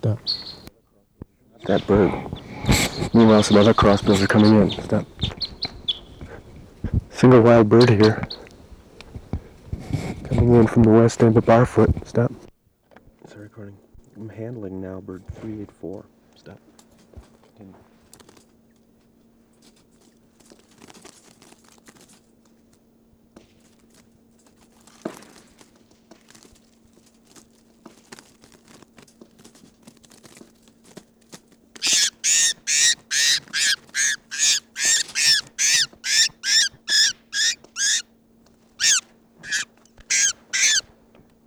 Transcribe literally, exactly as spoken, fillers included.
Step. That bird. Meanwhile, some other crossbills are coming in. Step. Single wild bird here. Coming in from the west end of Barfoot. Step. Is it recording? I'm handling now bird three eight four. Step. Continue.